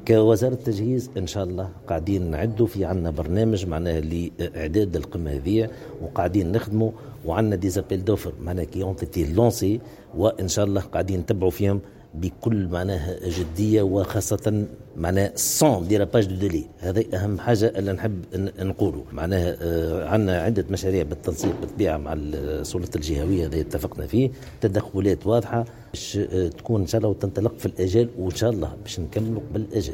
كوزارة التجهيز إن شاء الله قاعدين نعدوا في عنا برنامج معناها لإعداد القمة هذه، وقاعدين نخدموا، وعنا ديزابيل دوفر معناها كي اونتيتي لونسي، وإن شاء الله قاعدين نتبعوا فيهم بكل معناها جدية، وخاصة معناها سون ديراباج دو ديلي. هذا أهم حاجة اللي نحب نقوله. معناها عنا عدة مشاريع بالتنسيق بالطبيعة مع السلطة الجهوية، هذا اتفقنا فيه، تدخلات واضحة باش تكون إن شاء الله وتنطلق في الأجال، وإن شاء الله باش نكملوا بالأجل.